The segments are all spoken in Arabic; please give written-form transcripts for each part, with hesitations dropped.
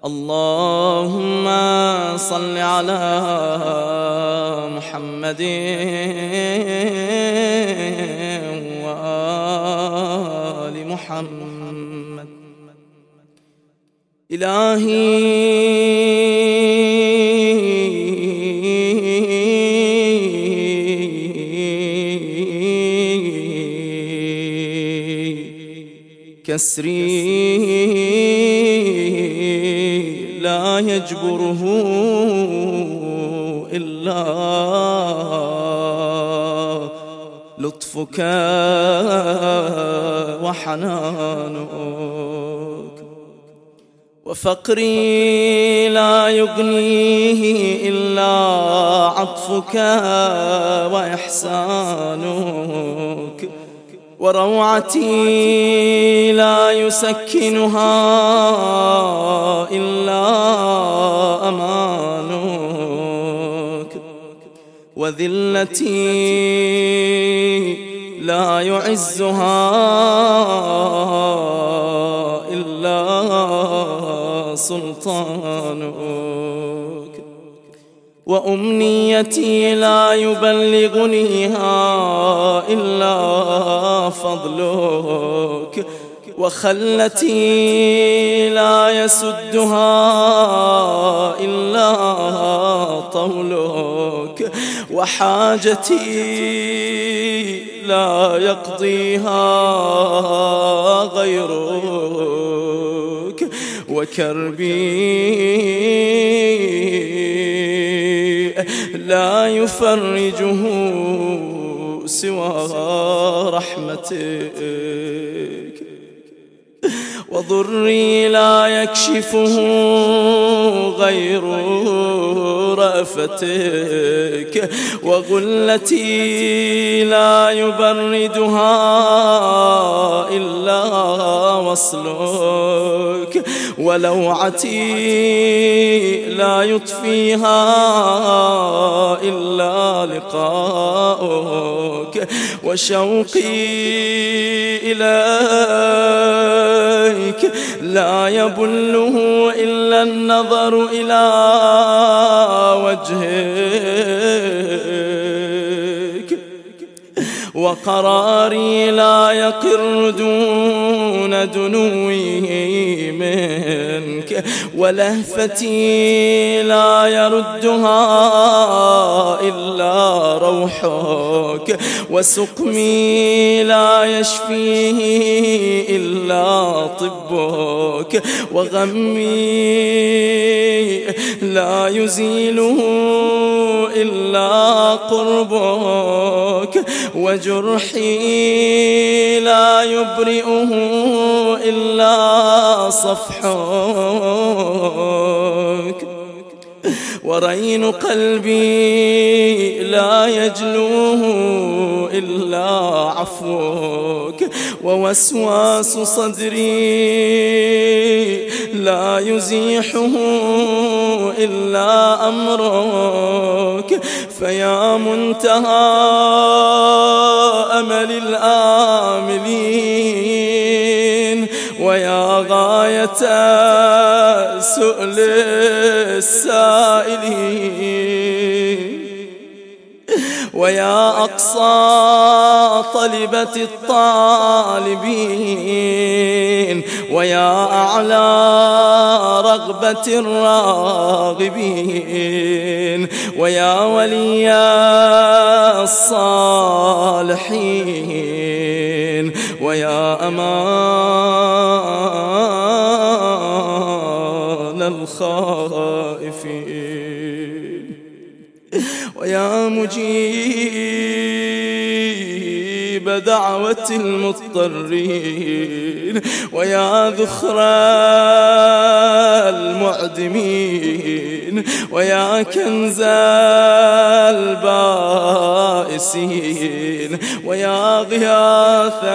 اللهم صل على محمد وآل محمد. إلهي كسري لا يجبره إلا لطفك وحنانك، وفقري لا يغنيه إلا عطفك وإحسانك، وروعتي لا يسكنها إلا أمانك، وذلتي لا يعزها إلا سلطانك، وأمنيتي لا يبلغنيها إلا فضلك، وخلتي لا يسدها إلا طولك، وحاجتي لا يقضيها غيرك، وكربي لا يفرجه سوى رحمتك، وضري لا يكشفه غير رأفتك، وغلتي لا يبردها إلا وصلك، ولوعتي لا يطفيها إلا لقاؤك، وشوقي إليك لا يبله إلا النظر إلى وجهك، وقراري لا يقر دون دنوي منك، ولهفتي لا يردها إلا روحك، وسقمي لا يشفيه إلا طبك، وغمي لا يزيله إلا قربك، وجرحي لا يبرئه إلا صفحك، ورين قلبي لا يجلوه إلا عفوك، ووسواس صدري لا يزيحه إلا أمرك، فيا منتهى أمل الآملين، ويا غاية سؤل السائلين، ويا أقصى طلبة الطالبين، ويا أعلى رغبة الراغبين، ويا ولي الصالحين، ويا أمان الخائفين، ويا مجيب دعوة المضطرين، ويا ذخر المعدمين، ويا كنز البائسين، ويا غياث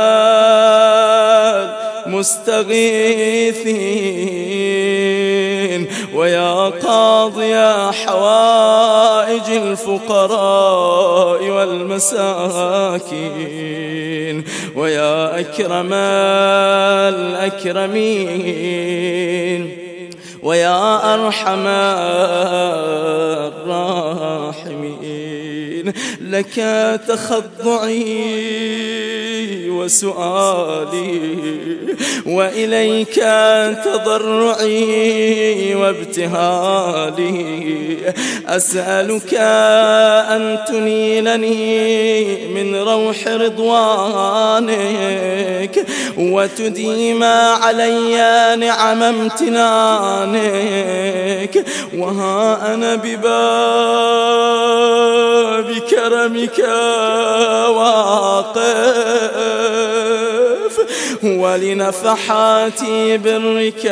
المستغيثين، ويا قاضي حوائج الفقراء والمساكين، ويا أكرم الأكرمين، ويا أرحم الراحمين. لك تخضعي وسؤالي، وإليك تضرعي وابتهالي. أسألك أن تنيلني من روح رضوانك، وتديم علي نعم امتنانك. وها أنا بباب كرمك واقف، ولنفحات برك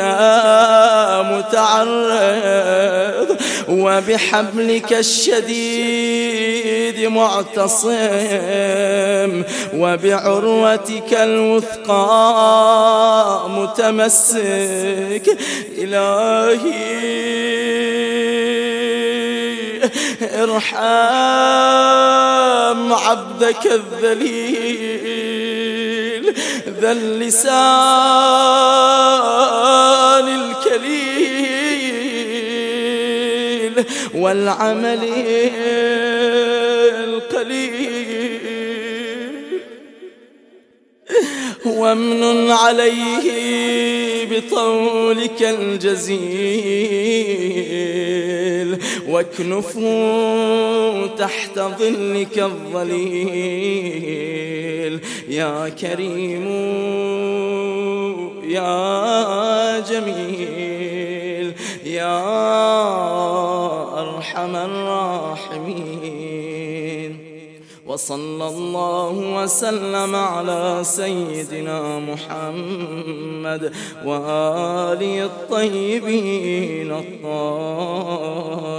متعرض، وبحبلك الشديد معتصم، وبعروتك الوثقى متمسك. إلهي ارحم عبدك الذليل ذا اللسان الكليل والعمل القليل، وامنن عليه بطولك الجزيل، واكنفوا تحت ظلك الظليل. يا كريم يا جميل يا أرحم الراحمين. وصلى الله وسلم على سيدنا محمد وآله الطيبين الطاهرين.